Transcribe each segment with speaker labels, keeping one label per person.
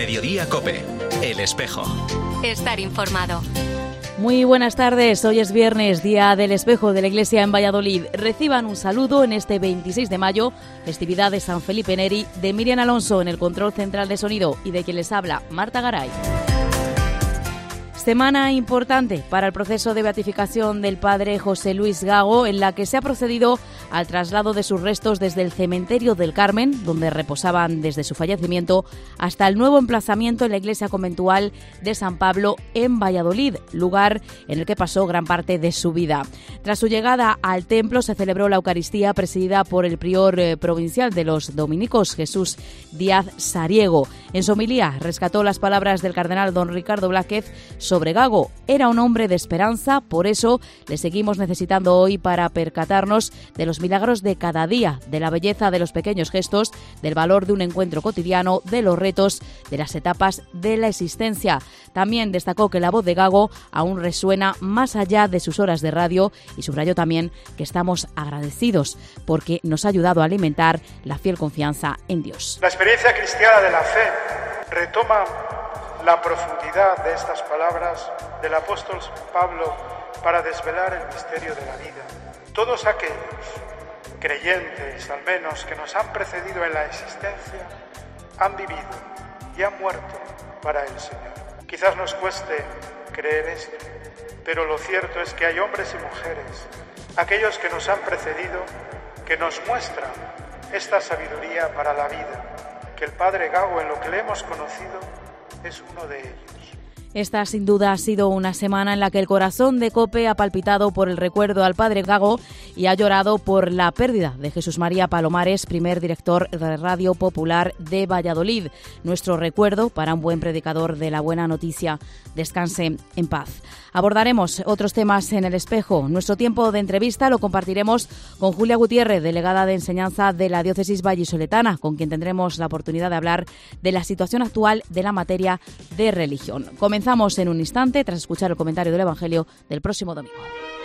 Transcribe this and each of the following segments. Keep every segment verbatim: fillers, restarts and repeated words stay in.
Speaker 1: Mediodía COPE, El Espejo.
Speaker 2: Estar informado.
Speaker 3: Muy buenas tardes, hoy es viernes, Día del Espejo de la Iglesia en Valladolid. Reciban un saludo en este veintiséis de mayo, festividad de San Felipe Neri, de Miriam Alonso en el control central de sonido y de quien les habla, Marta Garay. Semana importante para el proceso de beatificación del padre José Luis Gago, en la que se ha procedido al traslado de sus restos desde el cementerio del Carmen, donde reposaban desde su fallecimiento, hasta el nuevo emplazamiento en la iglesia conventual de San Pablo en Valladolid, lugar en el que pasó gran parte de su vida. Tras su llegada al templo se celebró la Eucaristía presidida por el prior eh, provincial de los dominicos, Jesús Díaz Sariego. En su homilía rescató las palabras del cardenal don Ricardo Blázquez sobre Gago. Era un hombre de esperanza, por eso le seguimos necesitando hoy para percatarnos de los milagros de cada día, de la belleza de los pequeños gestos, del valor de un encuentro cotidiano, de los retos, de las etapas de la existencia. También destacó que la voz de Gago aún resuena más allá de sus horas de radio y subrayó también que estamos agradecidos porque nos ha ayudado a alimentar la fiel confianza en Dios.
Speaker 4: La experiencia cristiana de la fe retoma la profundidad de estas palabras del apóstol Pablo para desvelar el misterio de la vida. Todos aquellos creyentes, al menos, que nos han precedido en la existencia, han vivido y han muerto para el Señor. Quizás nos cueste creer esto, pero lo cierto es que hay hombres y mujeres, aquellos que nos han precedido, que nos muestran esta sabiduría para la vida, que el Padre Gago, en lo que le hemos conocido, es uno de ellos.
Speaker 3: Esta sin duda ha sido una semana en la que el corazón de COPE ha palpitado por el recuerdo al padre Gago y ha llorado por la pérdida de Jesús María Palomares, primer director de Radio Popular de Valladolid. Nuestro recuerdo para un buen predicador de la buena noticia. Descanse en paz. Abordaremos otros temas en El Espejo. Nuestro tiempo de entrevista lo compartiremos con Julia Gutiérrez, delegada de enseñanza de la diócesis vallisoletana, con quien tendremos la oportunidad de hablar de la situación actual de la materia de religión. Comenzamos en un instante tras escuchar el comentario del Evangelio del próximo domingo.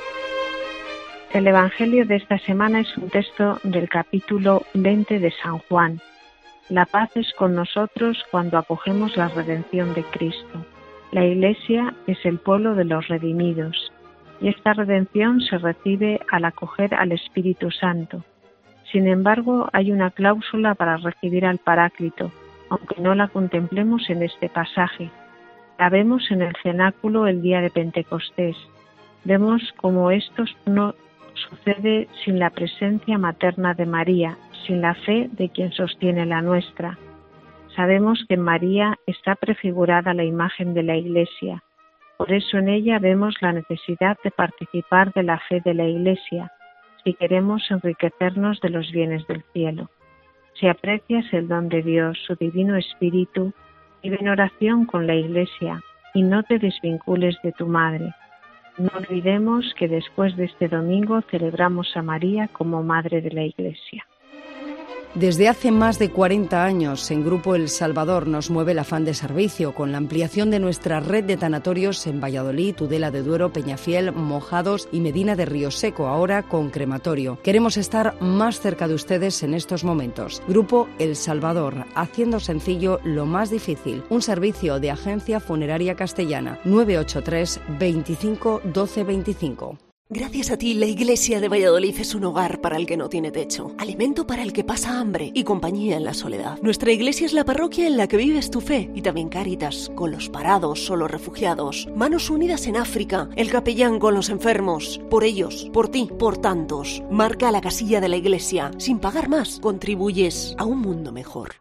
Speaker 5: El Evangelio de esta semana es un texto del capítulo veinte de San Juan. La paz es con nosotros cuando acogemos la redención de Cristo. La Iglesia es el pueblo de los redimidos, y esta redención se recibe al acoger al Espíritu Santo. Sin embargo, hay una cláusula para recibir al Paráclito, aunque no la contemplemos en este pasaje. La vemos en el cenáculo el día de Pentecostés. Vemos cómo esto no sucede sin la presencia materna de María, sin la fe de quien sostiene la nuestra. Sabemos que en María está prefigurada la imagen de la Iglesia. Por eso en ella vemos la necesidad de participar de la fe de la Iglesia, si queremos enriquecernos de los bienes del cielo. Si aprecias el don de Dios, su divino Espíritu, vive en oración con la Iglesia y no te desvincules de tu Madre. No olvidemos que después de este domingo celebramos a María como Madre de la Iglesia.
Speaker 6: Desde hace más de cuarenta años, en Grupo El Salvador nos mueve el afán de servicio, con la ampliación de nuestra red de tanatorios en Valladolid, Tudela de Duero, Peñafiel, Mojados y Medina de Río Seco, ahora con crematorio. Queremos estar más cerca de ustedes en estos momentos. Grupo El Salvador, haciendo sencillo lo más difícil. Un servicio de Agencia Funeraria Castellana, nueve ocho tres, veinticinco, doce veinticinco.
Speaker 7: Gracias a ti, la Iglesia de Valladolid es un hogar para el que no tiene techo, alimento para el que pasa hambre y compañía en la soledad. Nuestra iglesia es la parroquia en la que vives tu fe y también Cáritas, con los parados o los refugiados. Manos Unidas en África, el capellán con los enfermos. Por ellos, por ti, por tantos. Marca la casilla de la iglesia. Sin pagar más, contribuyes a un mundo mejor.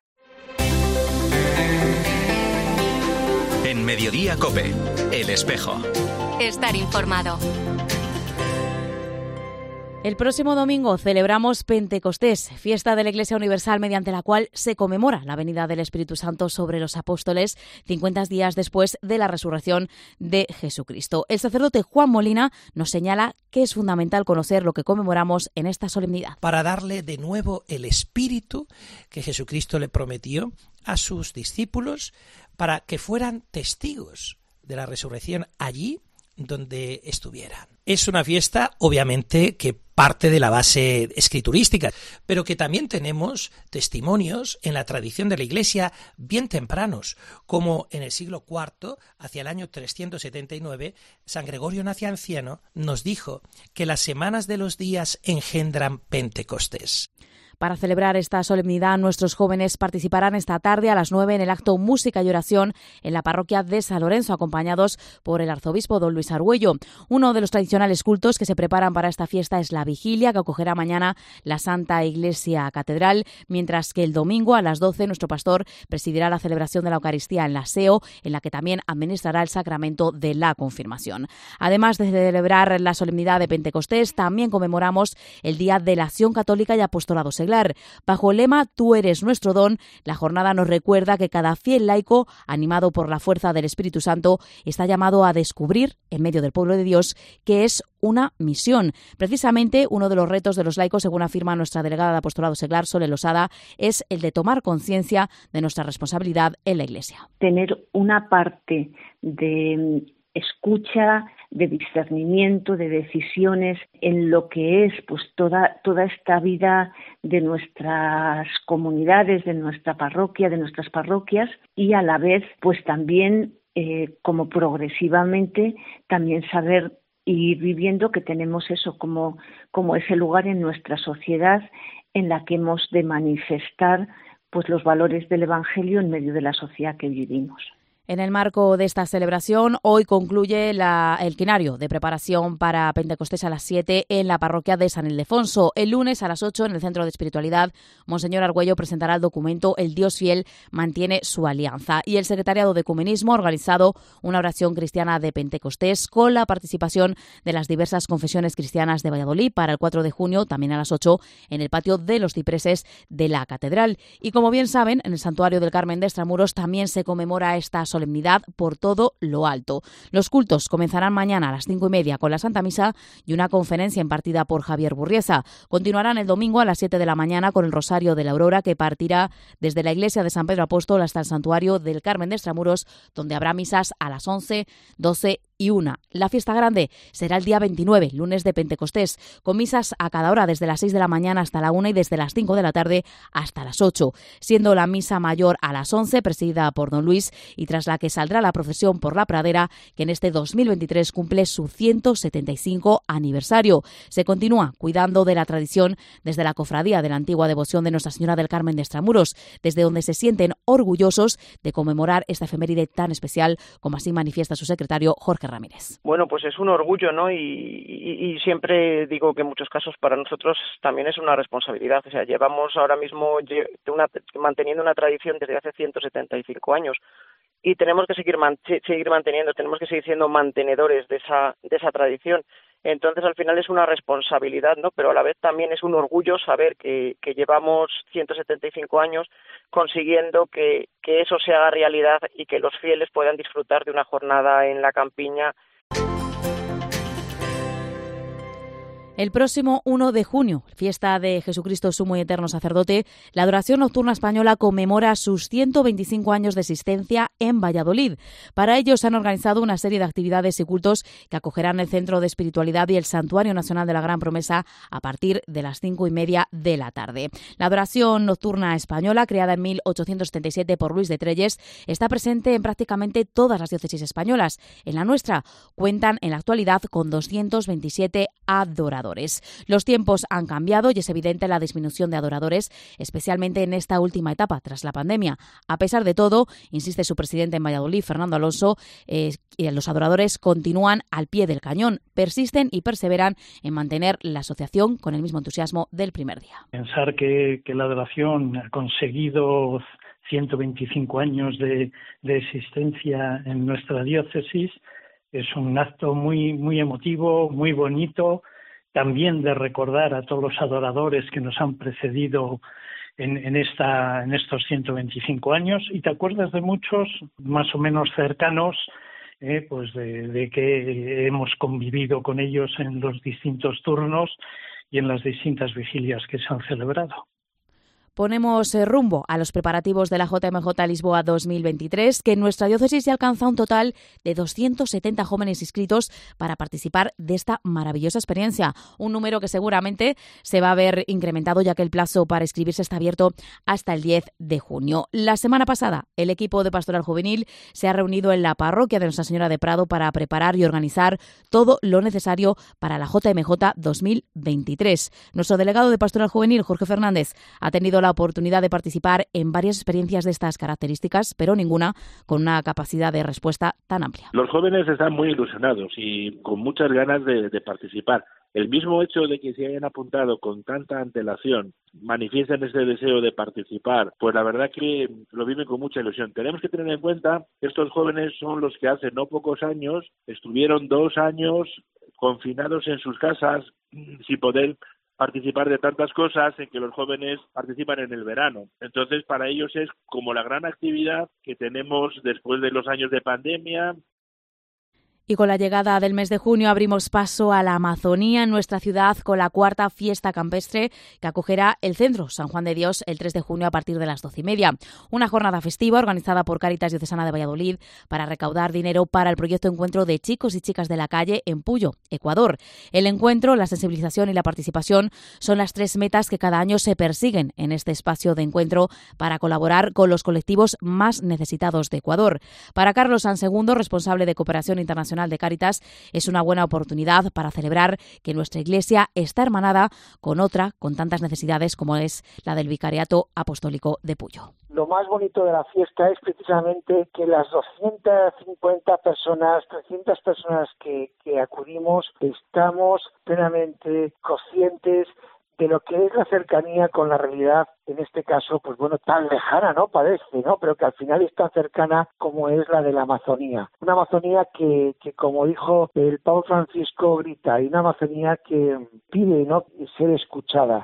Speaker 1: En Mediodía COPE, El Espejo.
Speaker 2: Estar informado.
Speaker 3: El próximo domingo celebramos Pentecostés, fiesta de la Iglesia Universal mediante la cual se conmemora la venida del Espíritu Santo sobre los apóstoles cincuenta días después de la resurrección de Jesucristo. El sacerdote Juan Molina nos señala que es fundamental conocer lo que conmemoramos en esta solemnidad.
Speaker 8: Para darle de nuevo el Espíritu que Jesucristo le prometió a sus discípulos para que fueran testigos de la resurrección allí donde estuvieran. Es una fiesta, obviamente, que parte de la base escriturística, pero que también tenemos testimonios en la tradición de la Iglesia bien tempranos, como en el siglo cuarto, hacia el año trescientos setenta y nueve, San Gregorio Nacianciano nos dijo que las semanas de los días engendran Pentecostés.
Speaker 3: Para celebrar esta solemnidad, nuestros jóvenes participarán esta tarde a las nueve en el acto Música y Oración en la parroquia de San Lorenzo, acompañados por el arzobispo don Luis Argüello. Uno de los tradicionales cultos que se preparan para esta fiesta es la vigilia, que acogerá mañana la Santa Iglesia Catedral, mientras que el domingo a las doce nuestro pastor presidirá la celebración de la Eucaristía en la S E O, en la que también administrará el sacramento de la confirmación. Además de celebrar la solemnidad de Pentecostés, también conmemoramos el Día de la Acción Católica y Apostolado Seglar. Bajo el lema Tú eres nuestro don, la jornada nos recuerda que cada fiel laico, animado por la fuerza del Espíritu Santo, está llamado a descubrir, en medio del pueblo de Dios, que es una misión. Precisamente uno de los retos de los laicos, según afirma nuestra delegada de Apostolado Seglar, Sole Losada, es el de tomar conciencia de nuestra responsabilidad en la Iglesia.
Speaker 5: Tener una parte de escucha, de discernimiento, de decisiones en lo que es pues toda toda esta vida de nuestras comunidades, de nuestra parroquia, de nuestras parroquias, y a la vez pues también eh, como progresivamente también saber ir viviendo que tenemos eso como, como ese lugar en nuestra sociedad en la que hemos de manifestar pues los valores del Evangelio en medio de la sociedad que vivimos.
Speaker 3: En el marco de esta celebración, hoy concluye la, el quinario de preparación para Pentecostés a las siete en la parroquia de San Ildefonso. El lunes a las ocho, en el Centro de Espiritualidad, Monseñor Argüello presentará el documento El Dios Fiel mantiene su alianza. Y el Secretariado de Ecumenismo ha organizado una oración cristiana de Pentecostés con la participación de las diversas confesiones cristianas de Valladolid para el cuatro de junio, también a las ocho, en el patio de los cipreses de la Catedral. Y como bien saben, en el Santuario del Carmen de Extramuros también se conmemora esta solemnidad por todo lo alto. Los cultos comenzarán mañana a las cinco y media con la Santa Misa y una conferencia impartida por Javier Burriesa. Continuarán el domingo a las siete de la mañana con el Rosario de la Aurora, que partirá desde la iglesia de San Pedro Apóstol hasta el Santuario del Carmen de Extramuros, donde habrá misas a las once, doce y una. La fiesta grande será el día veintinueve, lunes de Pentecostés, con misas a cada hora desde las seis de la mañana hasta la una y desde las cinco de la tarde hasta las ocho, siendo la misa mayor a las once, presidida por don Luis, y tras la que saldrá la procesión por la pradera, que en este dos mil veintitrés cumple su ciento setenta y cinco aniversario. Se continúa cuidando de la tradición desde la cofradía de la antigua devoción de Nuestra Señora del Carmen de Extramuros, desde donde se sienten orgullosos de conmemorar esta efeméride tan especial, como así manifiesta su secretario Jorge Ramírez.
Speaker 9: Bueno, pues es un orgullo, ¿no? Y, y, y siempre digo que en muchos casos para nosotros también es una responsabilidad. O sea, llevamos ahora mismo una, manteniendo una tradición desde hace ciento setenta y cinco años y tenemos que seguir man, seguir manteniendo, tenemos que seguir siendo mantenedores de esa de esa tradición. Entonces, al final es una responsabilidad, ¿no? Pero a la vez también es un orgullo saber que, que llevamos ciento setenta y cinco años consiguiendo que, que eso se haga realidad y que los fieles puedan disfrutar de una jornada en la campiña.
Speaker 3: El próximo uno de junio, fiesta de Jesucristo Sumo y Eterno Sacerdote, la Adoración Nocturna Española conmemora sus ciento veinticinco años de existencia en Valladolid. Para ello se han organizado una serie de actividades y cultos que acogerán el Centro de Espiritualidad y el Santuario Nacional de la Gran Promesa a partir de las cinco y media de la tarde. La Adoración Nocturna Española, creada en mil ochocientos setenta y siete por Luis de Trelles, está presente en prácticamente todas las diócesis españolas. En la nuestra cuentan en la actualidad con doscientos veintisiete adoradores. Los tiempos han cambiado y es evidente la disminución de adoradores, especialmente en esta última etapa tras la pandemia. A pesar de todo, insiste su presidente en Valladolid, Fernando Alonso, eh, los adoradores continúan al pie del cañón, persisten y perseveran en mantener la asociación con el mismo entusiasmo del primer día.
Speaker 10: Pensar que, que la adoración ha conseguido ciento veinticinco años de, de existencia en nuestra diócesis es un acto muy, muy emotivo, muy bonito, también de recordar a todos los adoradores que nos han precedido en, en, esta, en estos ciento veinticinco años, y te acuerdas de muchos más o menos cercanos, eh, pues de, de que hemos convivido con ellos en los distintos turnos y en las distintas vigilias que se han celebrado.
Speaker 3: Ponemos rumbo a los preparativos de la J M J Lisboa dos mil veintitrés, que en nuestra diócesis ya alcanza un total de doscientos setenta jóvenes inscritos para participar de esta maravillosa experiencia. Un número que seguramente se va a ver incrementado, ya que el plazo para inscribirse está abierto hasta el diez de junio. La semana pasada, el equipo de Pastoral Juvenil se ha reunido en la parroquia de Nuestra Señora de Prado para preparar y organizar todo lo necesario para la J M J dos mil veintitrés. Nuestro delegado de Pastoral Juvenil, Jorge Fernández, ha tenido la oportunidad de participar en varias experiencias de estas características, pero ninguna con una capacidad de respuesta tan amplia.
Speaker 11: Los jóvenes están muy ilusionados y con muchas ganas de, de participar. El mismo hecho de que se hayan apuntado con tanta antelación, manifiestan ese deseo de participar, pues la verdad que lo viven con mucha ilusión. Tenemos que tener en cuenta que estos jóvenes son los que hace no pocos años estuvieron dos años confinados en sus casas sin poder participar de tantas cosas en que los jóvenes participan en el verano. Entonces, para ellos es como la gran actividad que tenemos después de los años de pandemia.
Speaker 3: Y con la llegada del mes de junio abrimos paso a la Amazonía en nuestra ciudad con la cuarta fiesta campestre que acogerá el Centro San Juan de Dios el tres de junio a partir de las doce y media. Una jornada festiva organizada por Cáritas Diocesana de Valladolid para recaudar dinero para el proyecto Encuentro de Chicos y Chicas de la Calle en Puyo, Ecuador. El encuentro, la sensibilización y la participación son las tres metas que cada año se persiguen en este espacio de encuentro para colaborar con los colectivos más necesitados de Ecuador. Para Carlos Sansegundo, responsable de Cooperación Internacional de Cáritas, es una buena oportunidad para celebrar que nuestra Iglesia está hermanada con otra con tantas necesidades como es la del Vicariato Apostólico de Puyo.
Speaker 12: Lo más bonito de la fiesta es precisamente que las doscientas cincuenta personas, trescientas personas que, que acudimos, estamos plenamente conscientes de lo que es la cercanía con la realidad, en este caso, pues bueno, tan lejana, ¿no? Parece, ¿no? Pero que al final es tan cercana como es la de la Amazonía. Una Amazonía que, que como dijo el Papa Francisco, grita, y una Amazonía que pide, ¿no?, ser escuchada.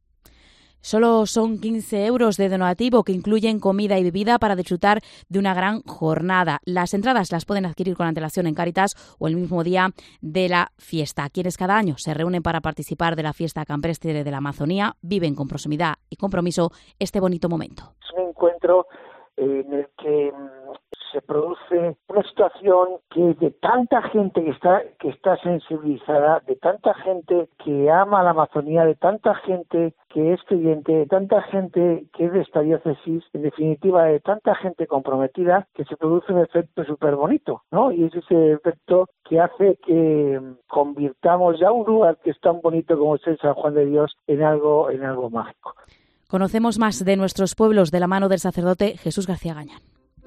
Speaker 3: Solo son quince euros de donativo que incluyen comida y bebida para disfrutar de una gran jornada. Las entradas las pueden adquirir con antelación en Cáritas o el mismo día de la fiesta. Quienes cada año se reúnen para participar de la fiesta campestre de la Amazonía viven con proximidad y compromiso este bonito momento.
Speaker 12: Es un encuentro en el que se produce una situación que de tanta gente que está que está sensibilizada, de tanta gente que ama la Amazonía, de tanta gente que es creyente, de tanta gente que es de esta diócesis, en definitiva de tanta gente comprometida, que se produce un efecto súper bonito, ¿no? Y es ese efecto que hace que convirtamos ya un lugar que es tan bonito como es el San Juan de Dios en algo, en algo mágico.
Speaker 3: Conocemos más de nuestros pueblos de la mano del sacerdote Jesús García Gañán.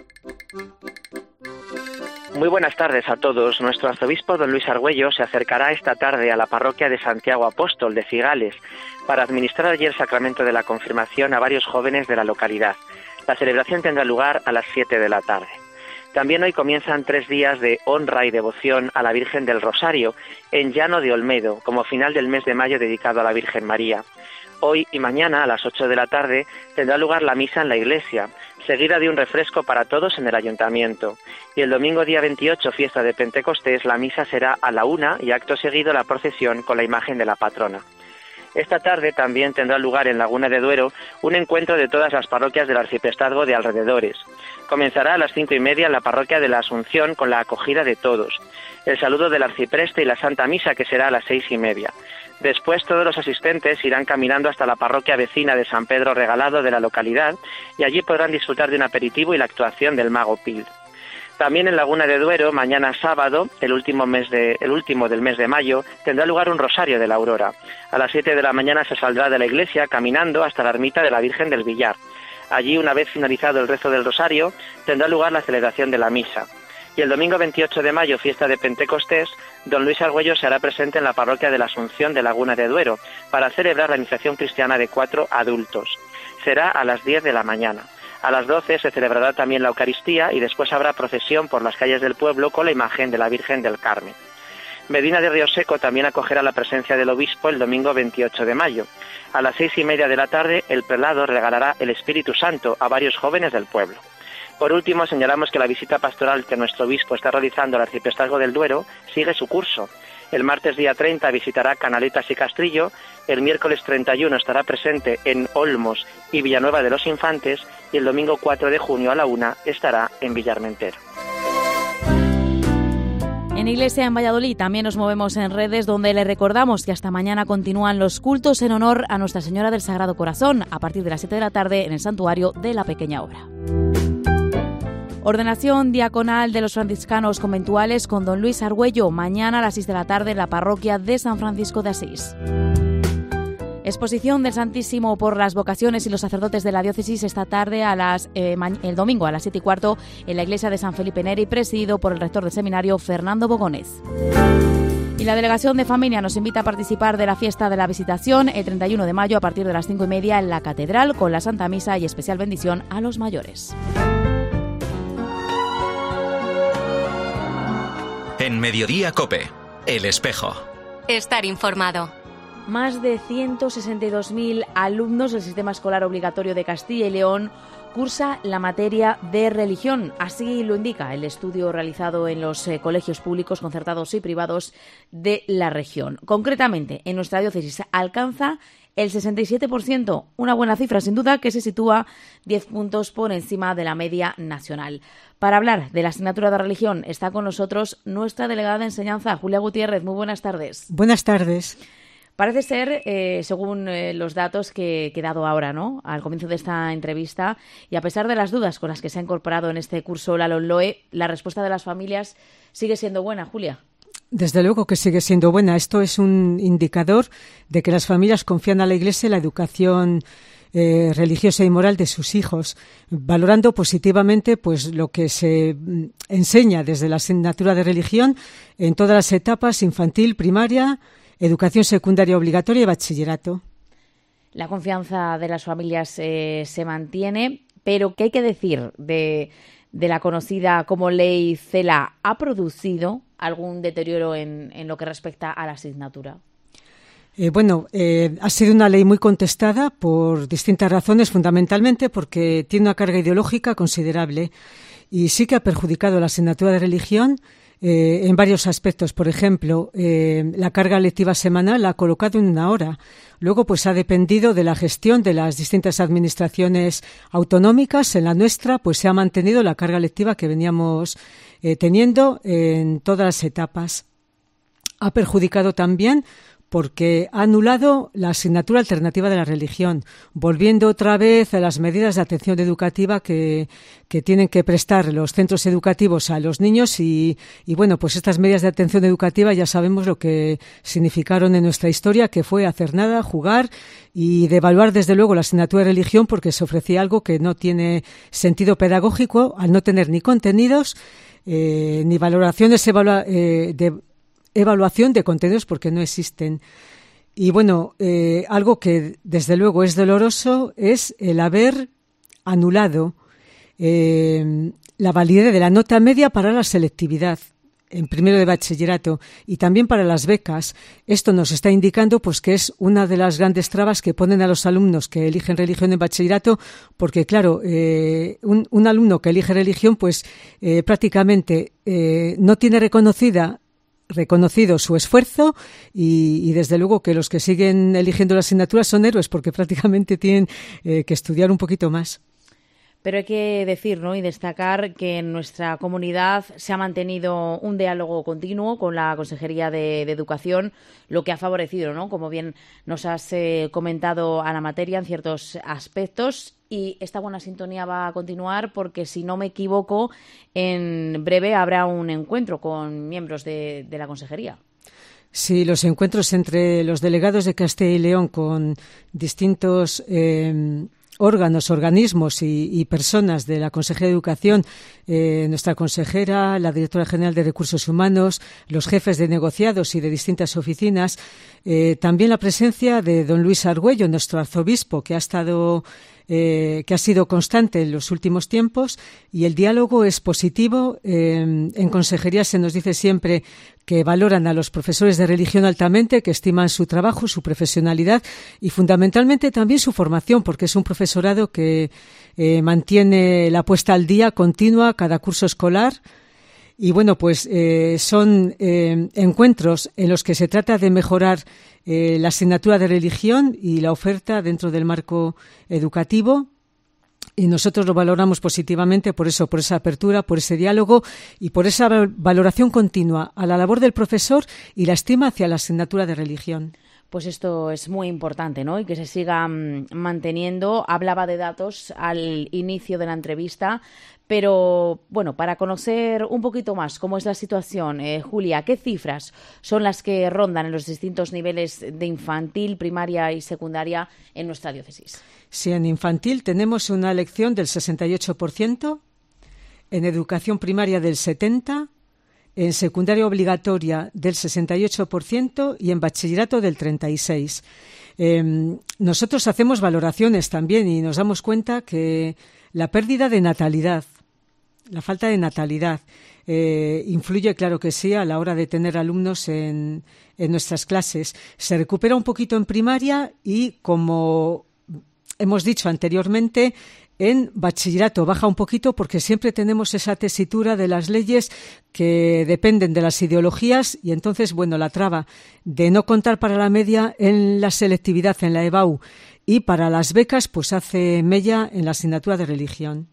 Speaker 9: Muy buenas tardes a todos. Nuestro arzobispo don Luis Argüello se acercará esta tarde a la parroquia de Santiago Apóstol de Cigales para administrar allí el sacramento de la confirmación a varios jóvenes de la localidad. La celebración tendrá lugar a las siete de la tarde. También hoy comienzan tres días de honra y devoción a la Virgen del Rosario en Llano de Olmedo, como final del mes de mayo dedicado a la Virgen María. Hoy y mañana a las ocho de la tarde tendrá lugar la misa en la iglesia, seguida de un refresco para todos en el ayuntamiento. Y el domingo día veintiocho, fiesta de Pentecostés, la misa será a la una y acto seguido la procesión con la imagen de la patrona. Esta tarde también tendrá lugar en Laguna de Duero un encuentro de todas las parroquias del arciprestazgo de alrededores. Comenzará a las cinco y media en la parroquia de la Asunción con la acogida de todos, el saludo del arcipreste y la Santa Misa, que será a las seis y media. Después todos los asistentes irán caminando hasta la parroquia vecina de San Pedro Regalado de la localidad y allí podrán disfrutar de un aperitivo y la actuación del Mago Pil. También en Laguna de Duero, mañana sábado, el último mes de, el último del mes de mayo, tendrá lugar un rosario de la Aurora. A las siete de la mañana se saldrá de la iglesia caminando hasta la ermita de la Virgen del Villar. Allí, una vez finalizado el rezo del rosario, tendrá lugar la celebración de la misa. Y el domingo veintiocho de mayo, fiesta de Pentecostés, don Luis Argüello se hará presente en la parroquia de la Asunción de Laguna de Duero para celebrar la iniciación cristiana de cuatro adultos. Será a las diez de la mañana. A las doce se celebrará también la Eucaristía y después habrá procesión por las calles del pueblo con la imagen de la Virgen del Carmen. Medina de Río Seco también acogerá la presencia del obispo el domingo veintiocho de mayo. A las seis y media de la tarde, el prelado regalará el Espíritu Santo a varios jóvenes del pueblo. Por último, señalamos que la visita pastoral que nuestro obispo está realizando al arciprestazgo del Duero sigue su curso. El martes día treinta visitará Canaletas y Castrillo. El miércoles treinta y uno estará presente en Olmos y Villanueva de los Infantes. Y el domingo cuatro de junio a la una estará en Villarmentero.
Speaker 3: En Iglesia en Valladolid también nos movemos en redes, donde le recordamos que hasta mañana continúan los cultos en honor a Nuestra Señora del Sagrado Corazón a partir de las siete de la tarde en el Santuario de la Pequeña Obra. Ordenación diaconal de los franciscanos conventuales con don Luis Argüello mañana a las seis de la tarde en la parroquia de San Francisco de Asís. Exposición del Santísimo por las vocaciones y los sacerdotes de la diócesis esta tarde a las eh, el domingo a las siete y cuarto en la iglesia de San Felipe Neri, presidido por el rector del seminario Fernando Bogonés. Y la Delegación de Familia nos invita a participar de la fiesta de la Visitación el treinta y uno de mayo a partir de las cinco y media en la Catedral con la Santa Misa y especial bendición a los mayores.
Speaker 1: En Mediodía COPE, El Espejo.
Speaker 2: Estar informado.
Speaker 3: Más de ciento sesenta y dos mil alumnos del sistema escolar obligatorio de Castilla y León cursa la materia de religión. Así lo indica el estudio realizado en los eh, colegios públicos, concertados y privados de la región. Concretamente, en nuestra diócesis alcanza el sesenta y siete por ciento, una buena cifra sin duda que se sitúa diez puntos por encima de la media nacional. Para hablar de la asignatura de religión está con nosotros nuestra delegada de enseñanza, Julia Gutiérrez. Muy buenas tardes.
Speaker 13: Buenas tardes.
Speaker 3: Parece ser, eh, según eh, los datos que, que he dado ahora, ¿no?, al comienzo de esta entrevista, y a pesar de las dudas con las que se ha incorporado en este curso la LOMLOE, la respuesta de las familias sigue siendo buena, Julia.
Speaker 13: Desde luego que sigue siendo buena. Esto es un indicador de que las familias confían a la Iglesia en la educación eh, religiosa y moral de sus hijos, valorando positivamente pues lo que se enseña desde la asignatura de religión en todas las etapas, infantil, primaria, educación secundaria obligatoria y bachillerato.
Speaker 3: La confianza de las familias eh, se mantiene, pero ¿qué hay que decir de, de la conocida como ley CELA? ¿Ha producido algún deterioro en, en lo que respecta a la asignatura?
Speaker 13: Eh, bueno, eh, ha sido una ley muy contestada por distintas razones, fundamentalmente porque tiene una carga ideológica considerable y sí que ha perjudicado la asignatura de religión Eh, en varios aspectos. Por ejemplo, eh, la carga lectiva semanal la ha colocado en una hora. Luego, pues ha dependido de la gestión de las distintas administraciones autonómicas. En la nuestra, pues se ha mantenido la carga lectiva que veníamos eh, teniendo en todas las etapas. Ha perjudicado también porque ha anulado la asignatura alternativa de la religión, volviendo otra vez a las medidas de atención educativa que, que tienen que prestar los centros educativos a los niños y, y, bueno, pues estas medidas de atención educativa ya sabemos lo que significaron en nuestra historia, que fue hacer nada, jugar y devaluar desde luego la asignatura de religión porque se ofrecía algo que no tiene sentido pedagógico al no tener ni contenidos eh, ni valoraciones evalua- eh, de evaluación de contenidos porque no existen. Y bueno, eh, algo que desde luego es doloroso es el haber anulado eh, la validez de la nota media para la selectividad en primero de bachillerato y también para las becas. Esto nos está indicando pues que es una de las grandes trabas que ponen a los alumnos que eligen religión en bachillerato, porque claro, eh, un, un alumno que elige religión pues eh, prácticamente eh, no tiene reconocida reconocido su esfuerzo y, y desde luego que los que siguen eligiendo la asignatura son héroes porque prácticamente tienen eh, que estudiar un poquito más.
Speaker 3: Pero hay que decir, ¿no?, y destacar que en nuestra comunidad se ha mantenido un diálogo continuo con la Consejería de, de Educación, lo que ha favorecido, ¿no?, como bien nos has eh, comentado, a la materia en ciertos aspectos. Y esta buena sintonía va a continuar porque, si no me equivoco, en breve habrá un encuentro con miembros de, de la Consejería.
Speaker 13: Sí, los encuentros entre los delegados de Castilla y León con distintos eh, órganos, organismos y, y personas de la Consejería de Educación, eh, nuestra consejera, la directora general de Recursos Humanos, los jefes de negociados y de distintas oficinas, eh, también la presencia de don Luis Argüello, nuestro arzobispo, que ha estado Eh, que ha sido constante en los últimos tiempos, y el diálogo es positivo. Eh, en consejería se nos dice siempre que valoran a los profesores de religión altamente, que estiman su trabajo, su profesionalidad y fundamentalmente también su formación, porque es un profesorado que eh, mantiene la puesta al día continua cada curso escolar. Y bueno, pues eh, son eh, encuentros en los que se trata de mejorar eh, la asignatura de religión y la oferta dentro del marco educativo. Y nosotros lo valoramos positivamente por eso, por esa apertura, por ese diálogo y por esa valoración continua a la labor del profesor y la estima hacia la asignatura de religión.
Speaker 3: Pues esto es muy importante, ¿no? Y que se siga mmm, manteniendo. Hablaba de datos al inicio de la entrevista, pero bueno, para conocer un poquito más cómo es la situación, eh, Julia, ¿qué cifras son las que rondan en los distintos niveles de infantil, primaria y secundaria en nuestra diócesis?
Speaker 13: Sí, en infantil tenemos una elección del sesenta y ocho por ciento, en educación primaria del setenta por ciento, en secundaria obligatoria del sesenta y ocho por ciento y en bachillerato del treinta y seis por ciento. Eh, nosotros hacemos valoraciones también y nos damos cuenta que la pérdida de natalidad, la falta de natalidad, eh, influye, claro que sí, a la hora de tener alumnos en, en nuestras clases. Se recupera un poquito en primaria y, como hemos dicho anteriormente, en bachillerato baja un poquito porque siempre tenemos esa tesitura de las leyes que dependen de las ideologías y entonces, bueno, la traba de no contar para la media en la selectividad, en la EBAU, y para las becas pues hace mella en la asignatura de religión.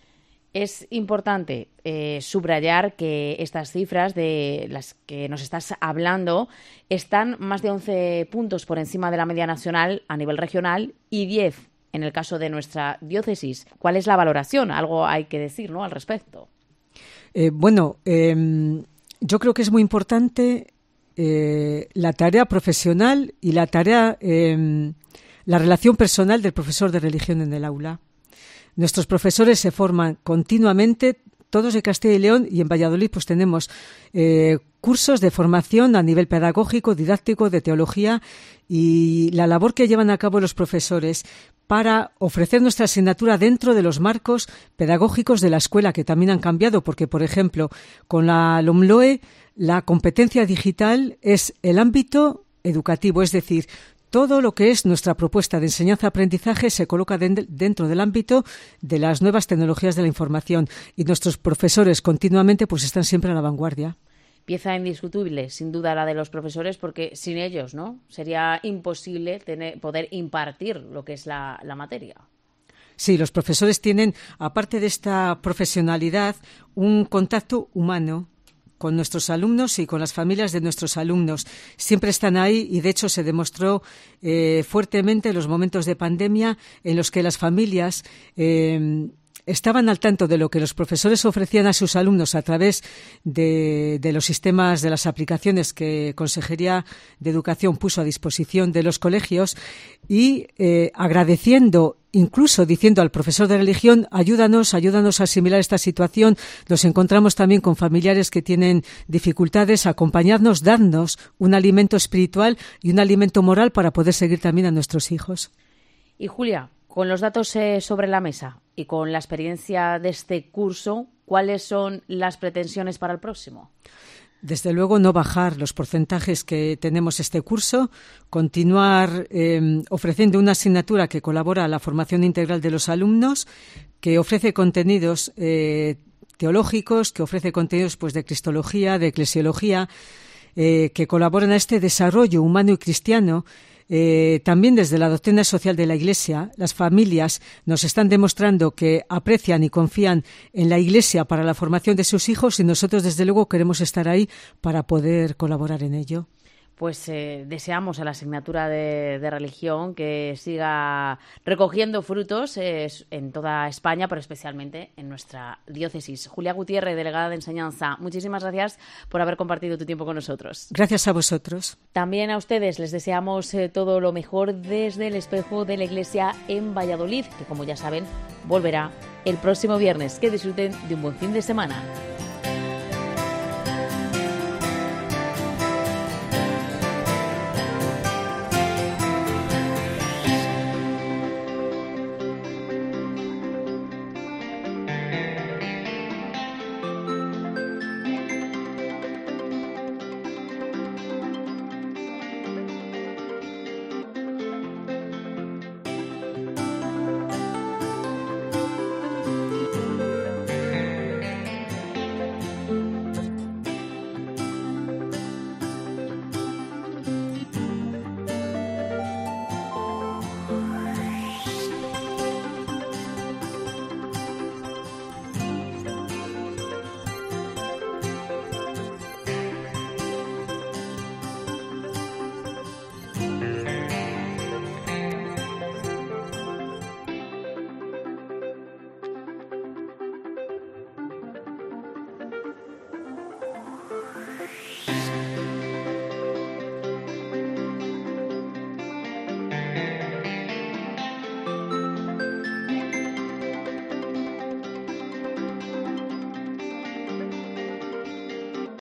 Speaker 3: Es importante eh, subrayar que estas cifras de las que nos estás hablando están más de once puntos por encima de la media nacional a nivel regional y diez en el caso de nuestra diócesis. ¿Cuál es la valoración? Algo hay que decir, ¿no?, al respecto.
Speaker 13: Eh, bueno, eh, yo creo que es muy importante eh, la tarea profesional y la tarea, eh, la relación personal del profesor de religión en el aula. Nuestros profesores se forman continuamente, todos de Castilla y León, y en Valladolid pues tenemos eh, cursos de formación a nivel pedagógico, didáctico, de teología, y la labor que llevan a cabo los profesores para ofrecer nuestra asignatura dentro de los marcos pedagógicos de la escuela, que también han cambiado, porque, por ejemplo, con la LOMLOE, la competencia digital es el ámbito educativo, es decir, todo lo que es nuestra propuesta de enseñanza-aprendizaje se coloca de, dentro del ámbito de las nuevas tecnologías de la información y nuestros profesores continuamente pues están siempre a la vanguardia.
Speaker 3: Pieza indiscutible, sin duda, la de los profesores, porque sin ellos, ¿no?, sería imposible tener, poder impartir lo que es la, la materia.
Speaker 13: Sí, los profesores tienen, aparte de esta profesionalidad, un contacto humano con nuestros alumnos y con las familias de nuestros alumnos. Siempre están ahí y, de hecho, se demostró eh, fuertemente en los momentos de pandemia en los que las familias eh, estaban al tanto de lo que los profesores ofrecían a sus alumnos a través de, de los sistemas, de las aplicaciones que Consejería de Educación puso a disposición de los colegios y eh, agradeciendo, incluso diciendo al profesor de religión, ayúdanos, ayúdanos a asimilar esta situación. Nos encontramos también con familiares que tienen dificultades, acompañadnos, darnos un alimento espiritual y un alimento moral para poder seguir también a nuestros hijos.
Speaker 3: Y Julia, con los datos eh, sobre la mesa y con la experiencia de este curso, ¿cuáles son las pretensiones para el próximo?
Speaker 13: Desde luego, no bajar los porcentajes que tenemos este curso, continuar eh, ofreciendo una asignatura que colabora a la formación integral de los alumnos, que ofrece contenidos eh, teológicos, que ofrece contenidos pues de cristología, de eclesiología, eh, que colaboran a este desarrollo humano y cristiano. Eh, también desde la doctrina social de la Iglesia, las familias nos están demostrando que aprecian y confían en la Iglesia para la formación de sus hijos y nosotros, desde luego, queremos estar ahí para poder colaborar en ello.
Speaker 3: Pues eh, deseamos a la asignatura de, de religión que siga recogiendo frutos eh, en toda España, pero especialmente en nuestra diócesis. Julia Gutiérrez, delegada de enseñanza, muchísimas gracias por haber compartido tu tiempo con nosotros.
Speaker 13: Gracias a vosotros.
Speaker 3: También a ustedes les deseamos eh, todo lo mejor desde el espejo de la Iglesia en Valladolid, que, como ya saben, volverá el próximo viernes. Que disfruten de un buen fin de semana.